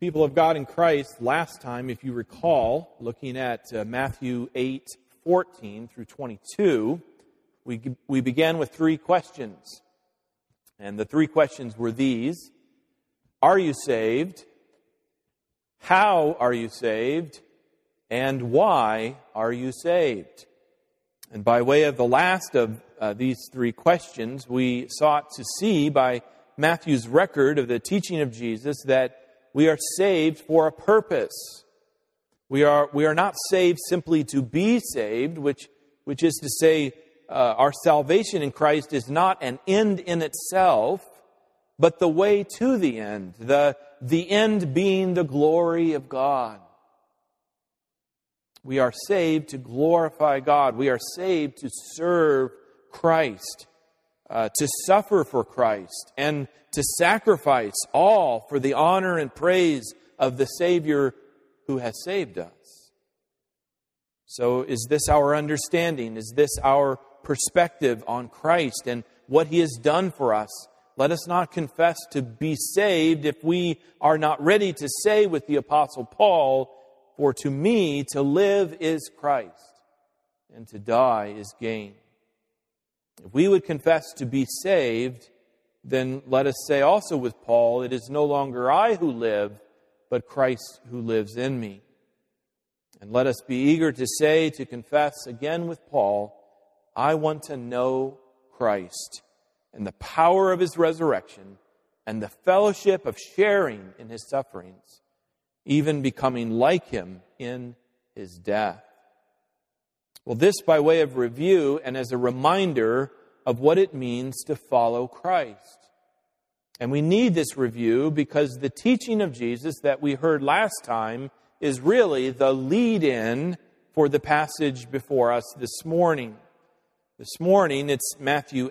People of God in Christ, last time, if you recall, looking at Matthew 8:14 through 22, we began with three questions. And the three questions were these: Are you saved? How are you saved? And why are you saved? And by way of the last of these three questions, we sought to see by Matthew's record of the teaching of Jesus that we are saved for a purpose. We are not saved simply to be saved, which is to say our salvation in Christ is not an end in itself, but the way to the end, the end being the glory of God. We are saved to glorify God. We are saved to serve Christ, to suffer for Christ, and to sacrifice all for the honor and praise of the Savior who has saved us. So is this our understanding? Is this our perspective on Christ and what He has done for us? Let us not confess to be saved if we are not ready to say with the Apostle Paul, "For to me to live is Christ, and to die is gain." If we would confess to be saved, then let us say also with Paul, "It is no longer I who live, but Christ who lives in me." And let us be eager to confess again with Paul, "I want to know Christ and the power of His resurrection and the fellowship of sharing in His sufferings, even becoming like Him in His death." Well, this by way of review and as a reminder of what it means to follow Christ. And we need this review because the teaching of Jesus that we heard last time is really the lead-in for the passage before us this morning. This morning, it's Matthew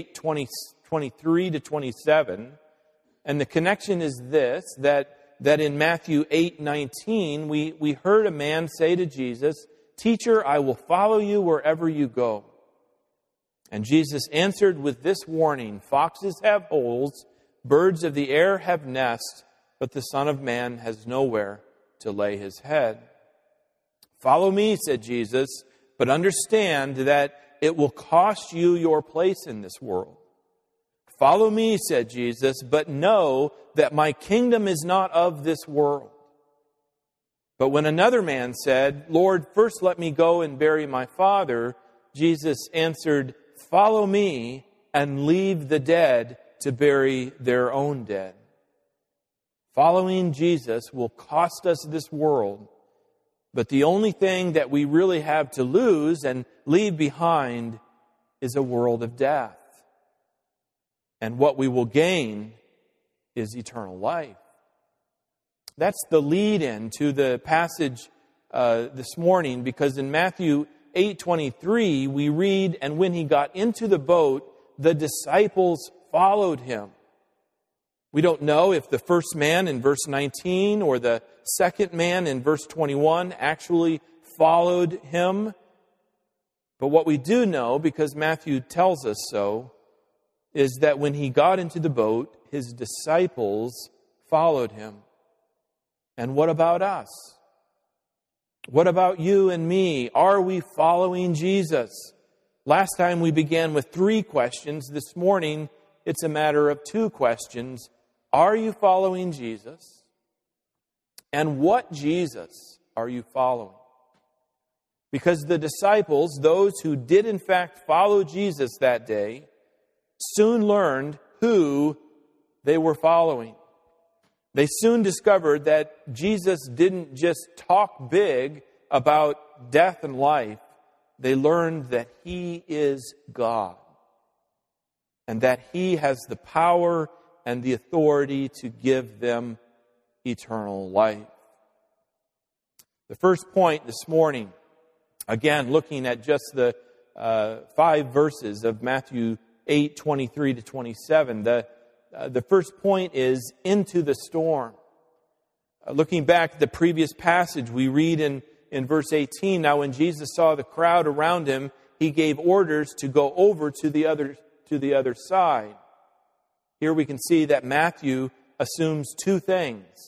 8:23 to 27. And the connection is this, that in Matthew 8:19, we heard a man say to Jesus, "Teacher, I will follow you wherever you go." And Jesus answered with this warning, "Foxes have holes, birds of the air have nests, but the Son of Man has nowhere to lay His head." "Follow me," said Jesus, "but understand that it will cost you your place in this world." "Follow me," said Jesus, "but know that my kingdom is not of this world." But when another man said, "Lord, first let me go and bury my father," Jesus answered, "Follow me and leave the dead to bury their own dead." Following Jesus will cost us this world, but the only thing that we really have to lose and leave behind is a world of death. And what we will gain is eternal life. That's the lead-in to the passage this morning, because in Matthew 8:23 we read, "And when He got into the boat, the disciples followed Him." We don't know if the first man in verse 19 or the second man in verse 21 actually followed Him. But what we do know, because Matthew tells us so, is that when He got into the boat, His disciples followed Him. And what about us? What about you and me? Are we following Jesus? Last time we began with three questions. This morning, it's a matter of two questions. Are you following Jesus? And what Jesus are you following? Because the disciples, those who did in fact follow Jesus that day, soon learned who they were following. They soon discovered that Jesus didn't just talk big about death and life. They learned that He is God and that He has the power and the authority to give them eternal life. The first point this morning, again, looking at just the 5 verses of Matthew 8:23 to 27, the first point is into the storm. Looking back at the previous passage, we read in verse 18, "Now when Jesus saw the crowd around Him, He gave orders to go over to the other side." Here we can see that Matthew assumes two things.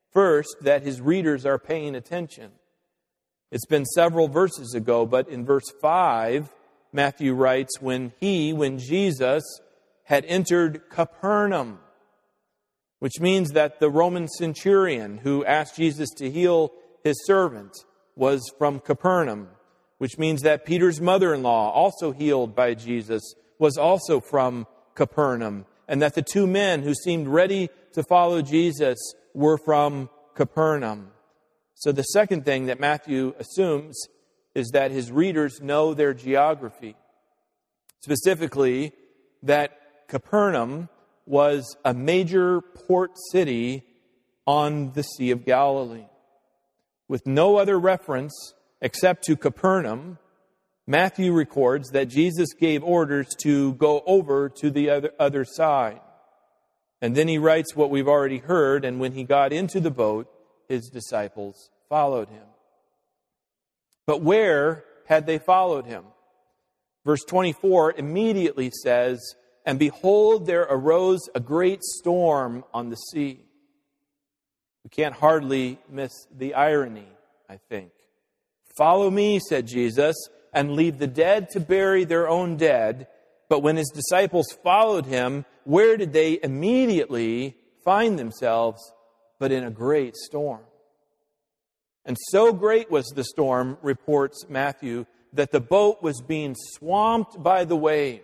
First, that his readers are paying attention. It's been several verses ago, but in verse 5, Matthew writes, when Jesus had entered Capernaum, which means that the Roman centurion who asked Jesus to heal his servant was from Capernaum, which means that Peter's mother-in-law, also healed by Jesus, was also from Capernaum, and that the two men who seemed ready to follow Jesus were from Capernaum. So the second thing that Matthew assumes is that his readers know their geography. Specifically, that Capernaum was a major port city on the Sea of Galilee. With no other reference except to Capernaum, Matthew records that Jesus gave orders to go over to the other side. And then he writes what we've already heard, and when he got into the boat, his disciples followed him. But where had they followed him? Verse 24 immediately says, and behold, there arose a great storm on the sea. We can't hardly miss the irony, I think. Follow me, said Jesus, and leave the dead to bury their own dead. But when his disciples followed him, where did they immediately find themselves but in a great storm? And so great was the storm, reports Matthew, that the boat was being swamped by the waves.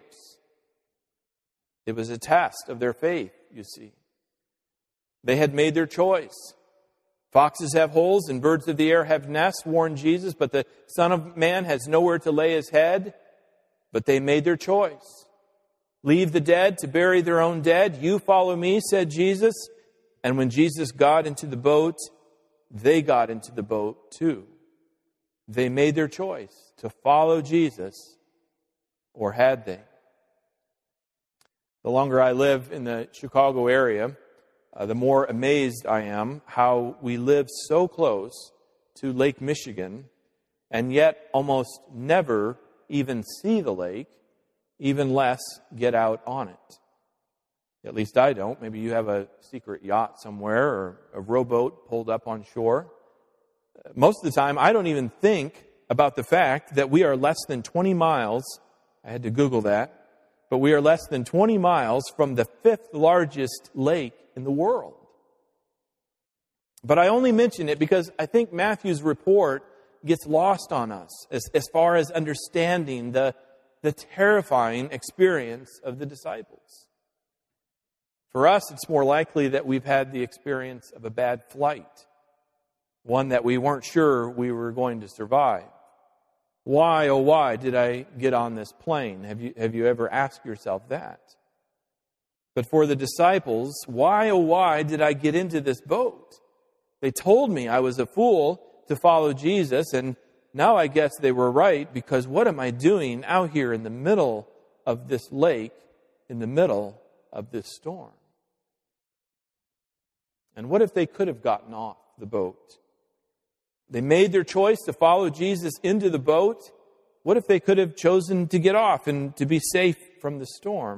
It was a test of their faith, you see. They had made their choice. Foxes have holes and birds of the air have nests, warned Jesus, but the Son of Man has nowhere to lay his head. But they made their choice. Leave the dead to bury their own dead. You follow me, said Jesus. And when Jesus got into the boat, they got into the boat too. They made their choice to follow Jesus, or had they? The longer I live in the Chicago area, the more amazed I am how we live so close to Lake Michigan and yet almost never even see the lake, even less get out on it. At least I don't. Maybe you have a secret yacht somewhere or a rowboat pulled up on shore. Most of the time, I don't even think about the fact that we are less than 20 miles, I had to Google that, but we are less than 20 miles from the fifth largest lake in the world. But I only mention it because I think Matthew's report gets lost on us as far as understanding the terrifying experience of the disciples. For us, it's more likely that we've had the experience of a bad flight, one that we weren't sure we were going to survive. Why, oh why, did I get on this plane? Have you ever asked yourself that? But for the disciples, why, oh why, did I get into this boat? They told me I was a fool to follow Jesus, and now I guess they were right, because what am I doing out here in the middle of this lake, in the middle of this storm? And what if they could have gotten off the boat? They made their choice to follow Jesus into the boat. What if they could have chosen to get off and to be safe from the storm?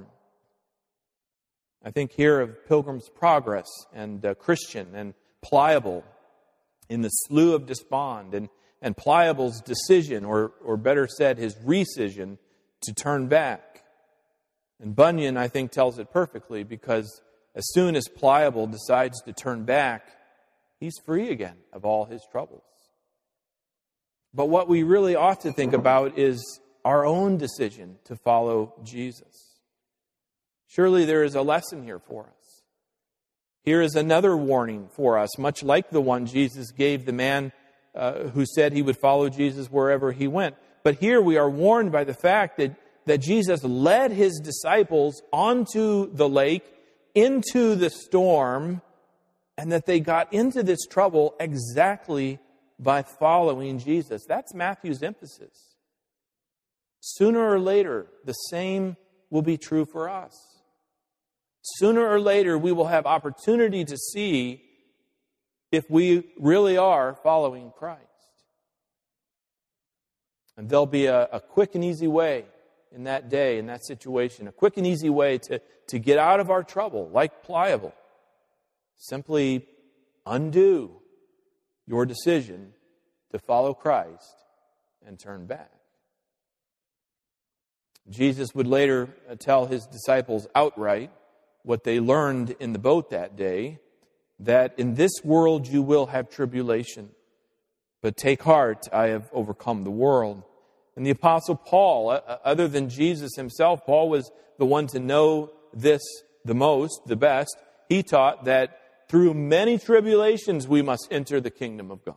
I think here of Pilgrim's Progress and Christian and Pliable in the Slough of Despond, and Pliable's decision, or better said, his rescission to turn back. And Bunyan, I think, tells it perfectly, because as soon as Pliable decides to turn back, he's free again of all his troubles. But what we really ought to think about is our own decision to follow Jesus. Surely there is a lesson here for us. Here is another warning for us, much like the one Jesus gave the man who said he would follow Jesus wherever he went. But here we are warned by the fact that Jesus led his disciples onto the lake, into the storm, and that they got into this trouble exactly by following Jesus. That's Matthew's emphasis. Sooner or later, the same will be true for us. Sooner or later, we will have opportunity to see if we really are following Christ. And there'll be a quick and easy way in that day, in that situation, a quick and easy way to get out of our trouble, like Pliable. Simply undo your decision to follow Christ and turn back. Jesus would later tell his disciples outright what they learned in the boat that day, that in this world you will have tribulation, but take heart, I have overcome the world. And the Apostle Paul, other than Jesus himself, Paul was the one to know this the most, the best. He taught that through many tribulations we must enter the kingdom of God.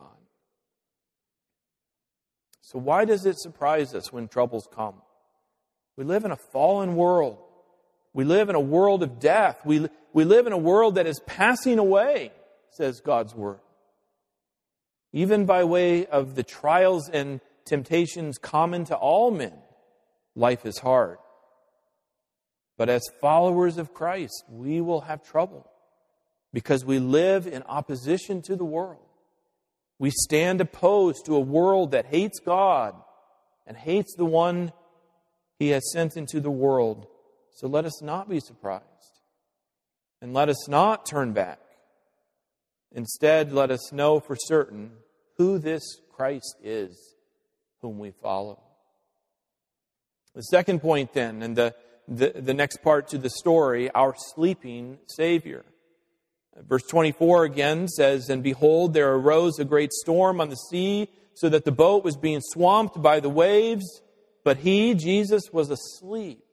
So why does it surprise us when troubles come? We live in a fallen world. We live in a world of death. We live in a world that is passing away, says God's Word. Even by way of the trials and temptations common to all men, life is hard. But as followers of Christ, we will have trouble because we live in opposition to the world. We stand opposed to a world that hates God and hates the one He has sent into the world. So let us not be surprised. And let us not turn back. Instead, let us know for certain who this Christ is whom we follow. The second point then, and the next part to the story, our sleeping Savior. Verse 24 again says, "And behold, there arose a great storm on the sea, so that the boat was being swamped by the waves, but he, Jesus, was asleep."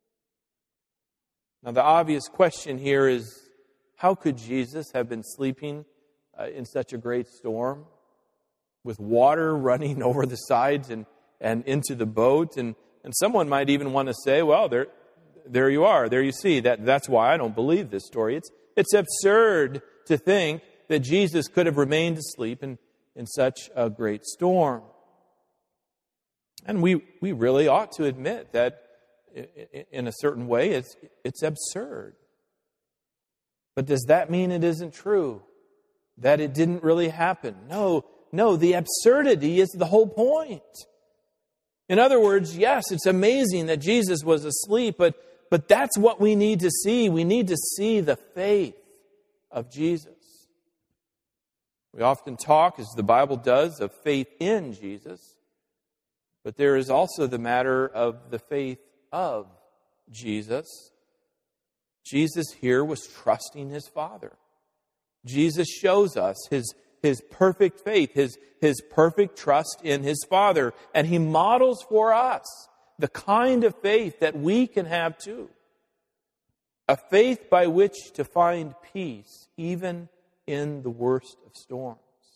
Now the obvious question here is, how could Jesus have been sleeping in such a great storm, with water running over the sides and into the boat? And someone might even want to say, well, there you are. There you see. That's why I don't believe this story. It's absurd to think that Jesus could have remained asleep in such a great storm. And we really ought to admit that in a certain way it's absurd. But does that mean it isn't true? That it didn't really happen? No, the absurdity is the whole point. In other words, yes, it's amazing that Jesus was asleep, but that's what we need to see. We need to see the faith of Jesus. We often talk, as the Bible does, of faith in Jesus, but there is also the matter of the faith of Jesus. Jesus here was trusting his Father. Jesus shows us his perfect faith, his perfect trust in his Father. And he models for us the kind of faith that we can have too. A faith by which to find peace even in the worst of storms.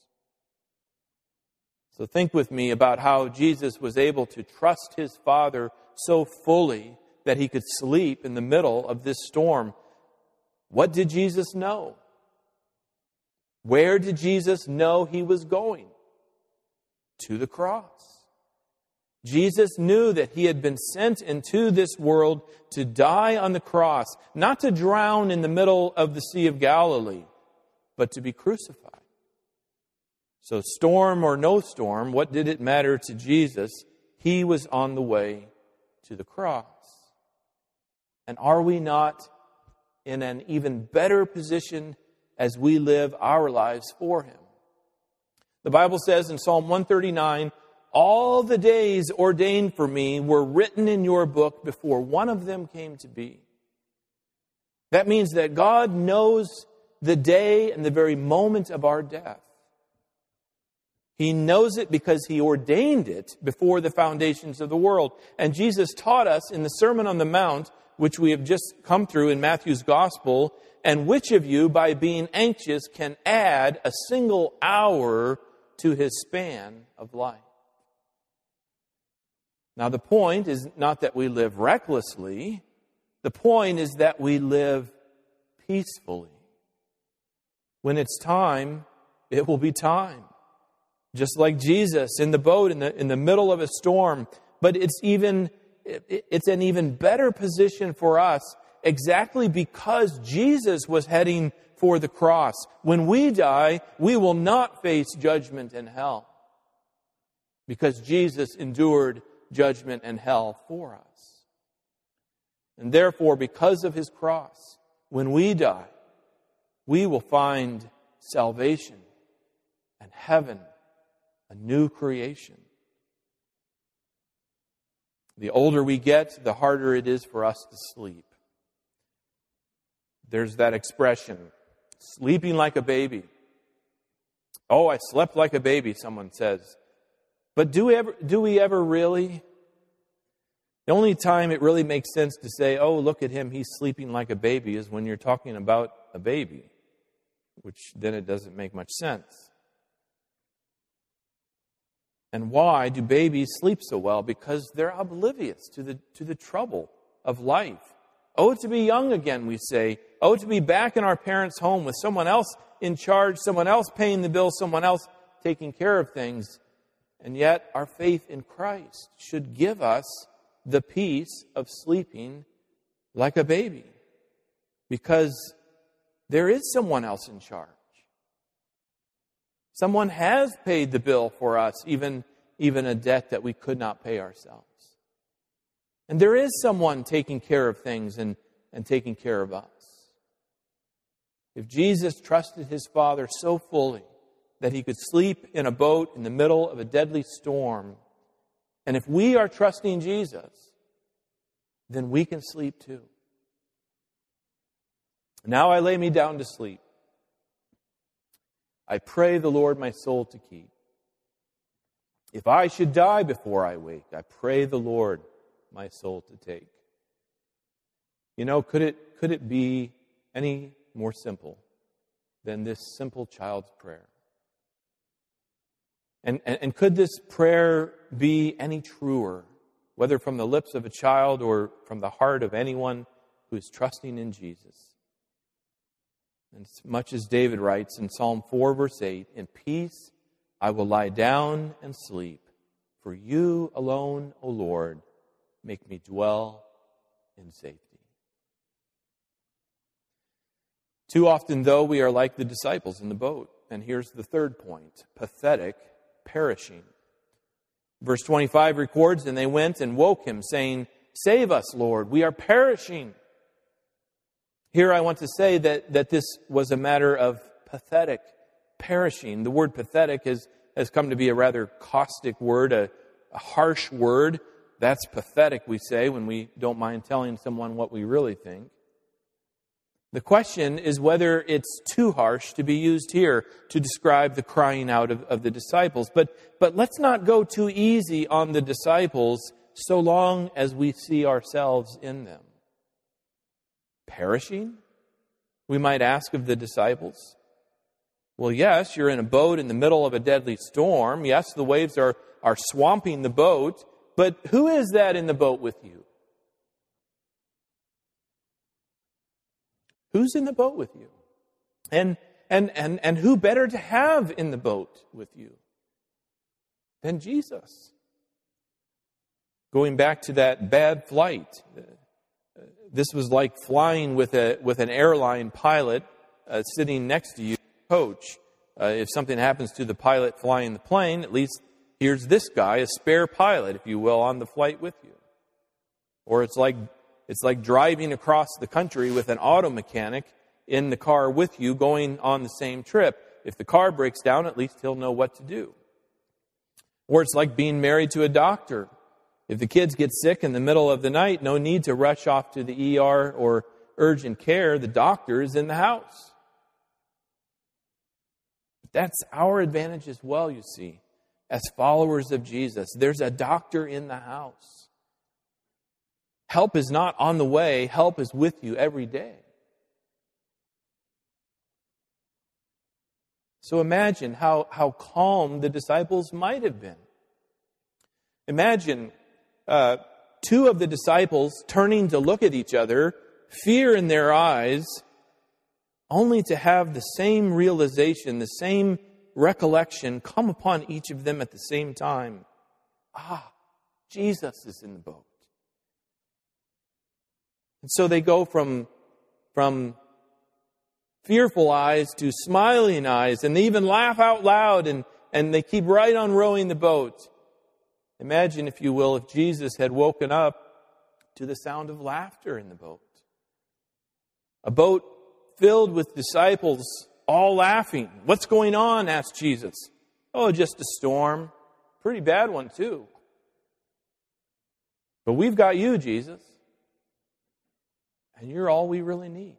So think with me about how Jesus was able to trust his Father so fully that he could sleep in the middle of this storm. What did Jesus know? Where did Jesus know he was going? To the cross. Jesus knew that he had been sent into this world to die on the cross, not to drown in the middle of the Sea of Galilee, but to be crucified. So storm or no storm, what did it matter to Jesus? He was on the way to the cross. And are we not in an even better position as we live our lives for him? The Bible says in Psalm 139, "All the days ordained for me were written in your book before one of them came to be." That means that God knows the day and the very moment of our death. He knows it because he ordained it before the foundations of the world. And Jesus taught us in the Sermon on the Mount, which we have just come through in Matthew's Gospel, "And which of you, by being anxious, can add a single hour to his span of life?" Now, the point is not that we live recklessly. The point is that we live peacefully. When it's time, it will be time. Just like Jesus in the boat in the middle of a storm. But it's an even better position for us exactly because Jesus was heading for the cross. When we die, we will not face judgment and hell because Jesus endured judgment and hell for us. And therefore, because of his cross, when we die, we will find salvation and heaven, a new creation. The older we get, the harder it is for us to sleep. There's that expression, sleeping like a baby. Oh, I slept like a baby, someone says. But do we ever really? The only time it really makes sense to say, oh, look at him, he's sleeping like a baby, is when you're talking about a baby, which then it doesn't make much sense. And why do babies sleep so well? Because they're oblivious to the trouble of life. Oh, to be young again, we say. Oh, to be back in our parents' home with someone else in charge, someone else paying the bill, someone else taking care of things. And yet, our faith in Christ should give us the peace of sleeping like a baby. Because there is someone else in charge. Someone has paid the bill for us, even a debt that we could not pay ourselves. And there is someone taking care of things and taking care of us. If Jesus trusted his Father so fully that he could sleep in a boat in the middle of a deadly storm, and if we are trusting Jesus, then we can sleep too. Now I lay me down to sleep. I pray the Lord my soul to keep. If I should die before I wake, I pray the Lord my soul to take. You know, could it be any more simple than this simple child's prayer? And could this prayer be any truer, whether from the lips of a child or from the heart of anyone who is trusting in Jesus? And as much as David writes in Psalm 4, verse 8, in peace I will lie down and sleep, for you alone, O Lord, make me dwell in safety. Too often, though, we are like the disciples in the boat. And here's the third point, pathetic perishing. Verse 25 records, and they went and woke him, saying, save us, Lord, we are perishing. Here I want to say that this was a matter of pathetic perishing. The word pathetic has come to be a rather caustic word, a harsh word. That's pathetic, we say, when we don't mind telling someone what we really think. The question is whether it's too harsh to be used here to describe the crying out of the disciples. But let's not go too easy on the disciples so long as we see ourselves in them. Perishing? We might ask of the disciples. Well, yes, you're in a boat in the middle of a deadly storm. Yes, the waves are swamping the boat. But who is that in the boat with you? Who's in the boat with you? And who better to have in the boat with you than Jesus? Going back to that bad flight, this was like flying with an airline pilot sitting next to you, coach. If something happens to the pilot flying the plane, at least here's this guy, a spare pilot, if you will, on the flight with you. Or it's like driving across the country with an auto mechanic in the car with you going on the same trip. If the car breaks down, at least he'll know what to do. Or it's like being married to a doctor. If the kids get sick in the middle of the night, no need to rush off to the ER or urgent care. The doctor is in the house. That's our advantage as well, you see. As followers of Jesus, there's a doctor in the house. Help is not on the way. Help is with you every day. So imagine how calm the disciples might have been. Imagine two of the disciples turning to look at each other, fear in their eyes, only to have the same realization, the same recollection come upon each of them at the same time. Jesus is in the boat. And so they go from fearful eyes to smiling eyes, and they even laugh out loud, and they keep right on rowing the boat. Imagine, if you will, if Jesus had woken up to the sound of laughter in the boat. A boat filled with disciples all laughing. "What's going on?" asked Jesus. "Oh, just a storm. Pretty bad one, too. But we've got you, Jesus. And you're all we really need."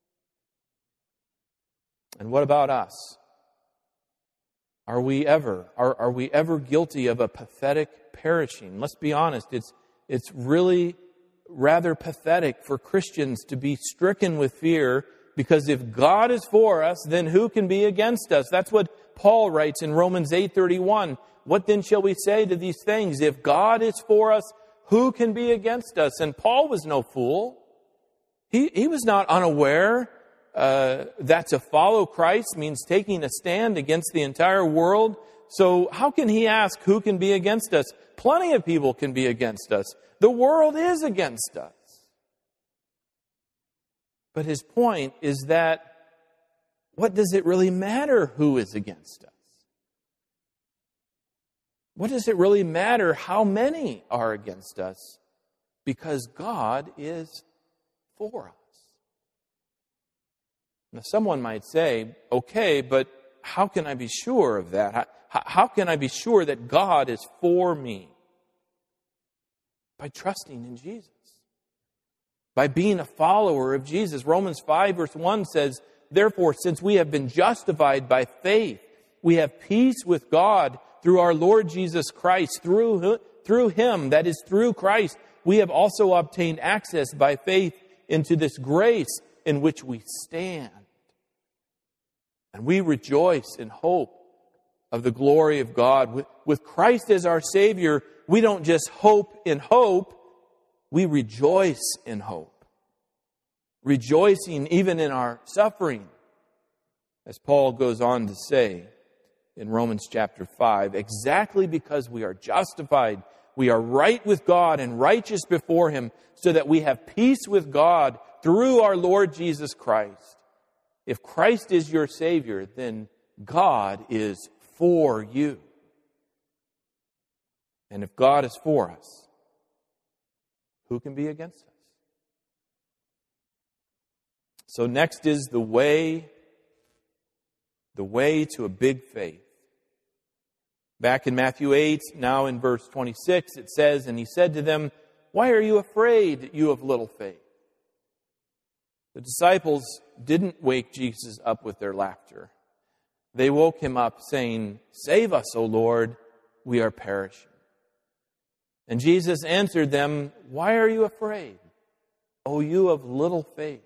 And what about us? Are we ever guilty of a pathetic perishing? Let's be honest, it's really rather pathetic for Christians to be stricken with fear, because if God is for us, then who can be against us? That's what Paul writes in Romans 8:31. "What then shall we say to these things? If God is for us, who can be against us?" And Paul was no fool. He was not unaware that to follow Christ means taking a stand against the entire world. So how can he ask who can be against us? Plenty of people can be against us. The world is against us. But his point is that what does it really matter who is against us? What does it really matter how many are against us? Because God is for us. Now, someone might say, "Okay, but how can I be sure of that? How can I be sure that God is for me?" By trusting in Jesus. By being a follower of Jesus. Romans 5 verse 1 says, "Therefore, since we have been justified by faith, we have peace with God through our Lord Jesus Christ. Through Him, that is through Christ, we have also obtained access by faith into this grace in which we stand. And we rejoice in hope of the glory of God." With Christ as our Savior, we don't just hope in hope, we rejoice in hope. Rejoicing even in our suffering. As Paul goes on to say in Romans chapter 5, exactly because we are justified, we are right with God and righteous before Him, so that we have peace with God through our Lord Jesus Christ. If Christ is your Savior, then God is for you. And if God is for us, who can be against us? So next is the way to a big faith. Back in Matthew 8, now in verse 26, it says, "And He said to them, 'Why are you afraid, you of little faith?'" The disciples didn't wake Jesus up with their laughter. They woke Him up saying, "Save us, O Lord, we are perishing." And Jesus answered them, "Why are you afraid, O you of little faith?"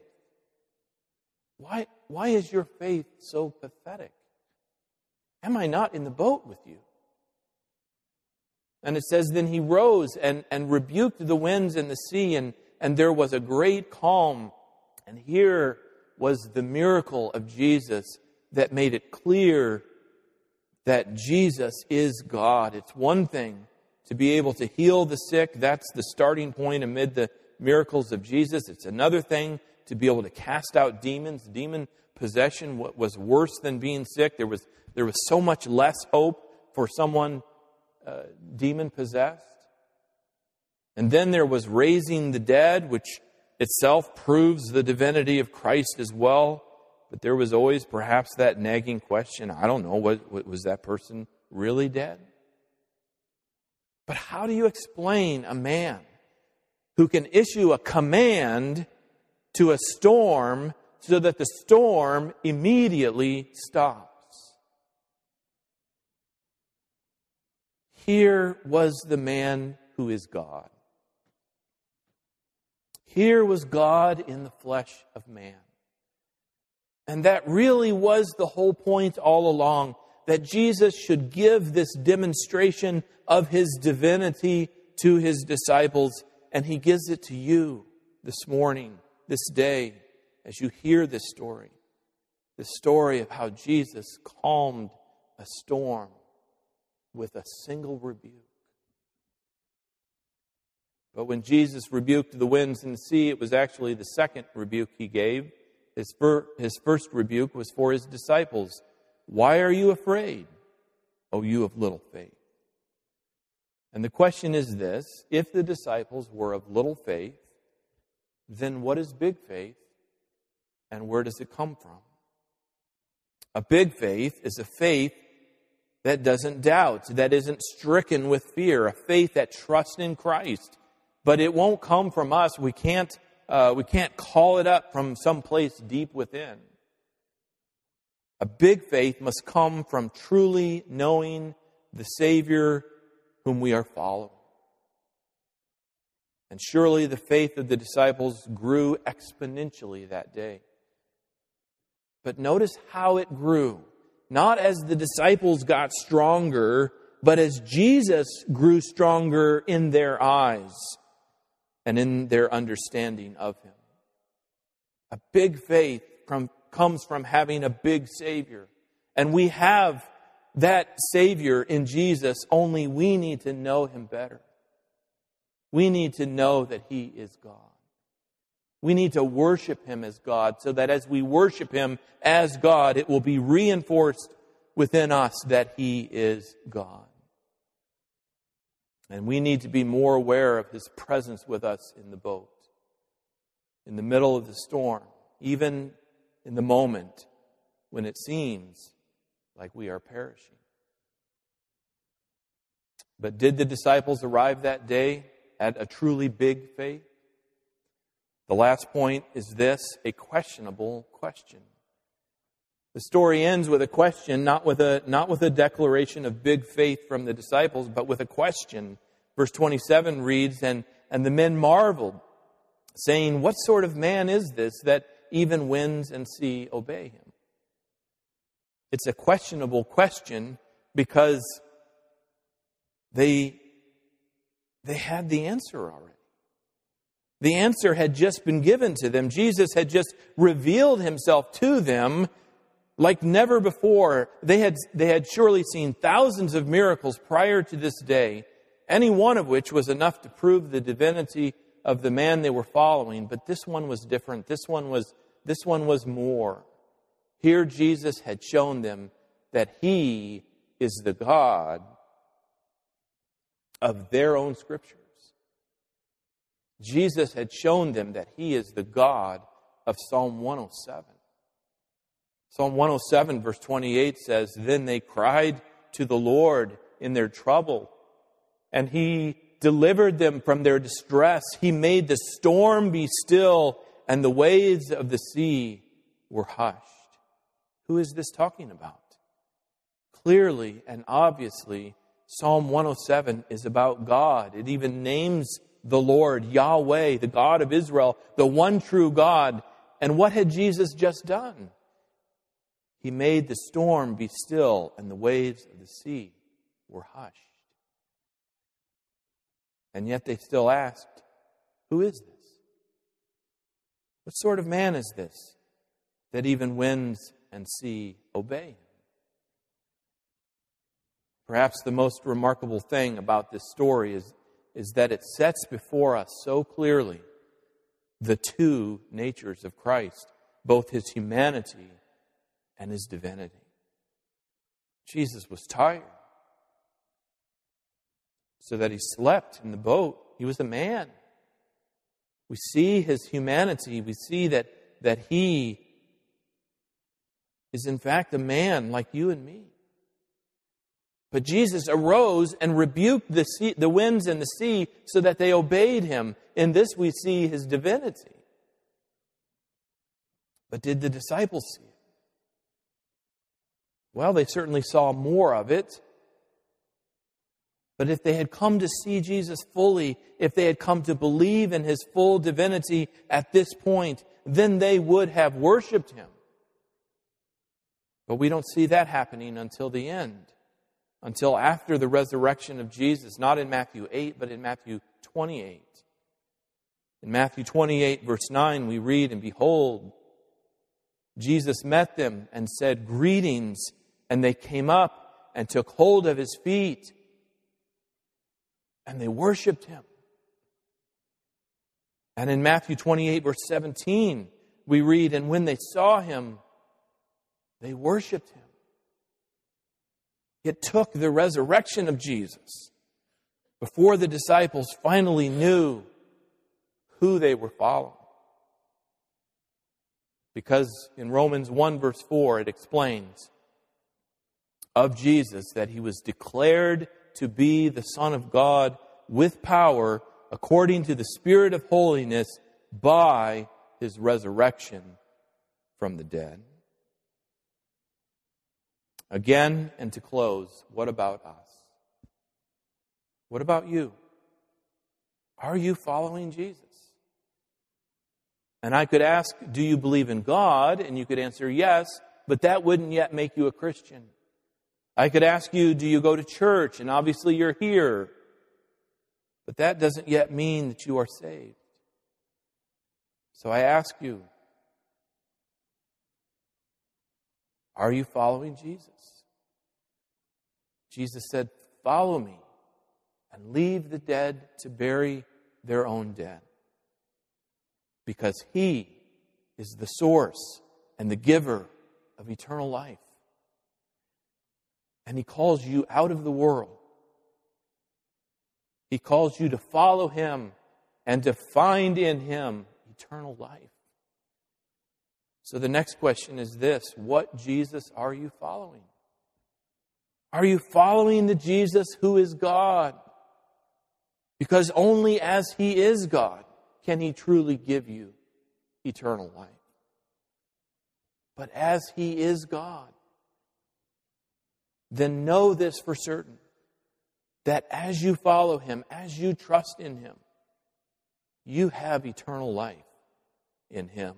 Why is your faith so pathetic? Am I not in the boat with you? And it says, "Then He rose and rebuked the winds and the sea, and there was a great calm." And here was the miracle of Jesus that made it clear that Jesus is God. It's one thing to be able to heal the sick. That's the starting point amid the miracles of Jesus. It's another thing to be able to cast out demons. Demon possession was worse than being sick. There was so much less hope for someone demon-possessed. And then there was raising the dead, which itself proves the divinity of Christ as well. But there was always perhaps that nagging question, I don't know, was that person really dead? But how do you explain a man who can issue a command to a storm so that the storm immediately stops? Here was the man who is God. Here was God in the flesh of man. And that really was the whole point all along, that Jesus should give this demonstration of His divinity to His disciples, and He gives it to you this morning, this day, as you hear this story of how Jesus calmed a storm with a single rebuke. But when Jesus rebuked the winds and the sea, it was actually the second rebuke He gave. His first rebuke was for His disciples. "Why are you afraid, O you of little faith?" And the question is this: if the disciples were of little faith, then what is big faith, and where does it come from? A big faith is a faith that doesn't doubt, that isn't stricken with fear, a faith that trusts in Christ. But it won't come from us. We can't call it up from some place deep within. A big faith must come from truly knowing the Savior whom we are following. And surely the faith of the disciples grew exponentially that day. But notice how it grew. Not as the disciples got stronger, but as Jesus grew stronger in their eyes and in their understanding of Him. A big faith comes from having a big Savior. And we have that Savior in Jesus, only we need to know Him better. We need to know that He is God. We need to worship Him as God, so that as we worship Him as God, it will be reinforced within us that He is God. And we need to be more aware of His presence with us in the boat, in the middle of the storm, even in the moment when it seems like we are perishing. But did the disciples arrive that day at a truly big faith? The last point is this, a questionable question. The story ends with a question, not with a declaration of big faith from the disciples, but with a question. Verse 27 reads, and the men marveled, saying, what sort of man is this that even winds and sea obey him? It's a questionable question because they had the answer already. The answer had just been given to them. Jesus had just revealed Himself to them like never before. They had surely seen thousands of miracles prior to this day, any one of which was enough to prove the divinity of the man they were following. But this one was different. This one was more. Here Jesus had shown them that He is the God of their own Scriptures. Jesus had shown them that He is the God of Psalm 107. Psalm 107 verse 28 says, then they cried to the Lord in their trouble, and He delivered them from their distress. He made the storm be still, and the waves of the sea were hushed. Who is this talking about? Clearly and obviously, Psalm 107 is about God. It even names the Lord, Yahweh, the God of Israel, the one true God. And what had Jesus just done? He made the storm be still, and the waves of the sea were hushed. And yet they still asked, who is this? What sort of man is this that even winds and sea obey Him? Perhaps the most remarkable thing about this story is that it sets before us so clearly the two natures of Christ, both His humanity and His divinity. Jesus was tired, so that He slept in the boat. He was a man. We see His humanity. We see that He is in fact a man like you and me. But Jesus arose and rebuked the winds and the sea so that they obeyed Him. In this we see His divinity. But did the disciples see it? Well, they certainly saw more of it. But if they had come to see Jesus fully, if they had come to believe in His full divinity at this point, then they would have worshiped Him. But we don't see that happening until the end. Until after the resurrection of Jesus, not in Matthew 8, but in Matthew 28. In Matthew 28, verse 9, we read, and behold, Jesus met them and said, greetings, and they came up and took hold of His feet, and they worshiped Him. And in Matthew 28, verse 17, we read, and when they saw Him, they worshiped Him. It took the resurrection of Jesus before the disciples finally knew who they were following. Because in Romans 1 verse 4 it explains of Jesus that he was declared to be the Son of God with power according to the Spirit of holiness by his resurrection from the dead. Again, and to close, what about us? What about you? Are you following Jesus? And I could ask, do you believe in God? And you could answer yes, but that wouldn't yet make you a Christian. I could ask you, do you go to church? And obviously you're here. But that doesn't yet mean that you are saved. So I ask you, are you following Jesus? Jesus said, follow me and leave the dead to bury their own dead. Because he is the source and the giver of eternal life. And he calls you out of the world. He calls you to follow him and to find in him eternal life. So the next question is this: what Jesus are you following? Are you following the Jesus who is God? Because only as he is God can he truly give you eternal life. But as he is God, then know this for certain, that as you follow him, as you trust in him, you have eternal life in him.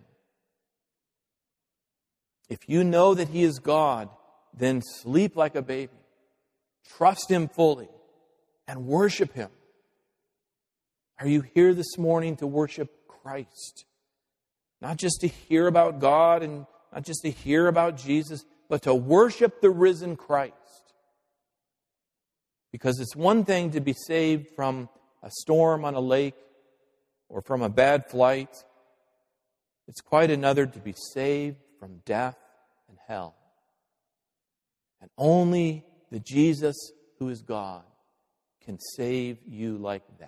If you know that he is God, then sleep like a baby. Trust him fully and worship him. Are you here this morning to worship Christ? Not just to hear about God and not just to hear about Jesus, but to worship the risen Christ. Because it's one thing to be saved from a storm on a lake or from a bad flight. It's quite another to be saved from death and hell. And only the Jesus who is God can save you like that.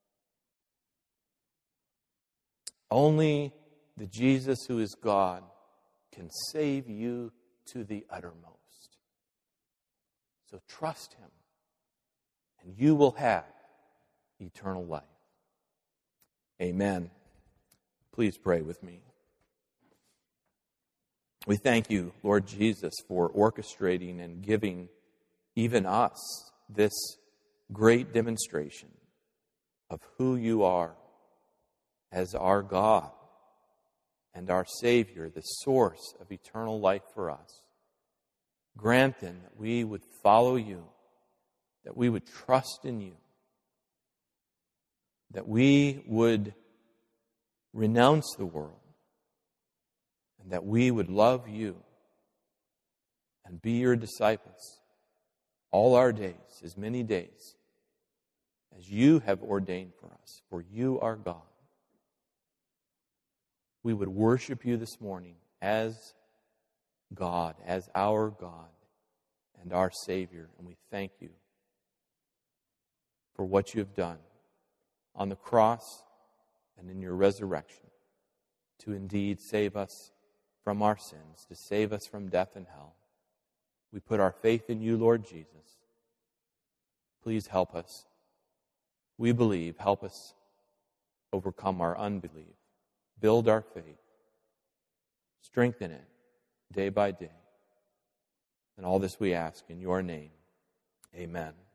Only the Jesus who is God can save you to the uttermost. So trust him, and you will have eternal life. Amen. Please pray with me. We thank you, Lord Jesus, for orchestrating and giving even us this great demonstration of who you are as our God and our Savior, the source of eternal life for us. Grant then that we would follow you, that we would trust in you, that we would renounce the world, and that we would love you and be your disciples all our days, as many days as you have ordained for us, for you are God. We would worship you this morning as God, as our God and our Savior. And we thank you for what you have done on the cross and in your resurrection to indeed save us from our sins, to save us from death and hell. We put our faith in you, Lord Jesus. Please help us. We believe. Help us overcome our unbelief. Build our faith. Strengthen it day by day. And all this we ask in your name. Amen.